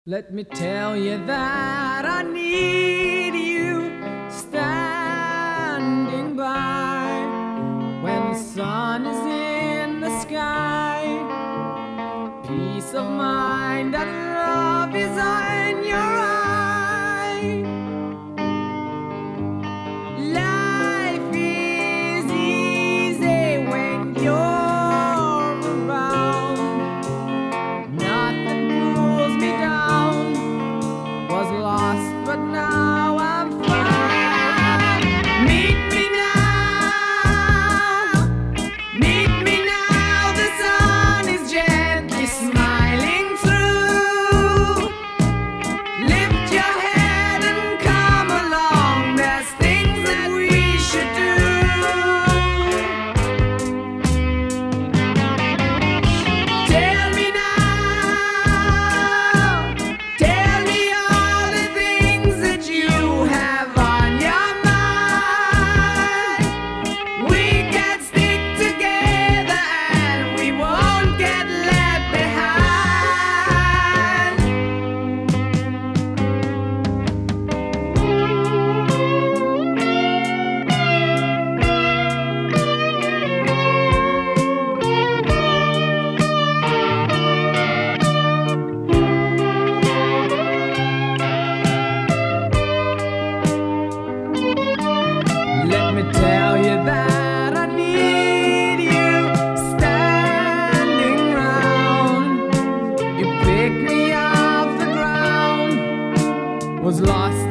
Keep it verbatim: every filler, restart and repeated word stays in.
Let me tell you that I need you standing by when the sun is in the sky. Peace of mind and love is in your eye. Life is easy when you're around. Nothing pulls me down. Was lost, but now I'm fine. Meet me now, meet me now. The sun is gently smiling through. Lift your head and come along. There's things that we should do. Tell me now, tell me all the things that you have on your mind. We can stick together and we won't get left behind. Let me tell you that I need you standing round. You picked me off the ground, was lost